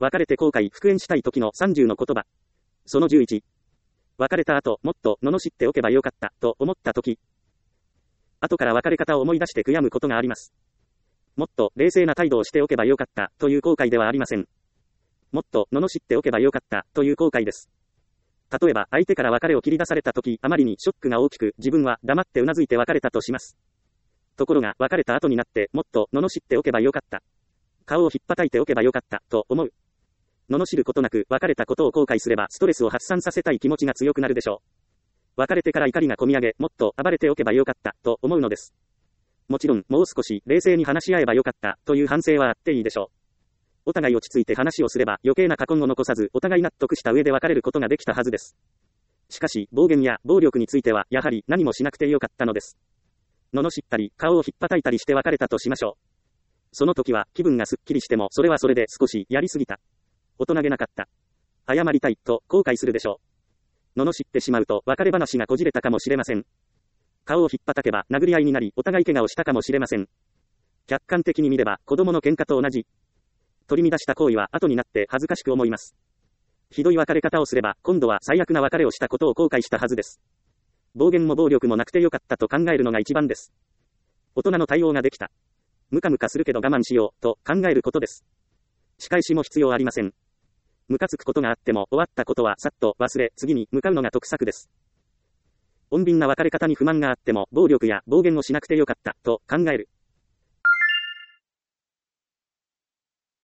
別れて後悔復縁したい時の30の言葉。その11。別れた後、もっと罵っておけばよかった、と思った時。後から別れ方を思い出して悔やむことがあります。もっと冷静な態度をしておけばよかった、という後悔ではありません。もっと罵っておけばよかった、という後悔です。例えば、相手から別れを切り出された時、あまりにショックが大きく、自分は黙ってうなずいて別れたとします。ところが、別れた後になって、もっと罵っておけばよかった。顔をひっぱたいておけばよかった、と思う。罵ることなく、別れたことを後悔すれば、ストレスを発散させたい気持ちが強くなるでしょう。別れてから怒りがこみ上げ、もっと暴れておけばよかった、と思うのです。もちろん、もう少し冷静に話し合えばよかった、という反省はあっていいでしょう。お互い落ち着いて話をすれば、余計な過根を残さず、お互い納得した上で別れることができたはずです。しかし、暴言や暴力については、やはり何もしなくてよかったのです。罵ったり、顔をひっぱたいたりして別れたとしましょう。その時は、気分がすっきりしても、それはそれで少しやりすぎた。大人げなかった。謝りたい、と後悔するでしょう。罵ってしまうと、別れ話がこじれたかもしれません。顔をひっぱたけば、殴り合いになり、お互い怪我をしたかもしれません。客観的に見れば、子供の喧嘩と同じ。取り乱した行為は後になって恥ずかしく思います。ひどい別れ方をすれば、今度は最悪な別れをしたことを後悔したはずです。暴言も暴力もなくてよかったと考えるのが一番です。大人の対応ができた。ムカムカするけど我慢しよう、と考えることです。仕返しも必要ありません。ムカつくことがあっても、終わったことはさっと忘れ、次に向かうのが得策です。穏便な別れ方に不満があっても、暴力や暴言をしなくてよかった、と考える。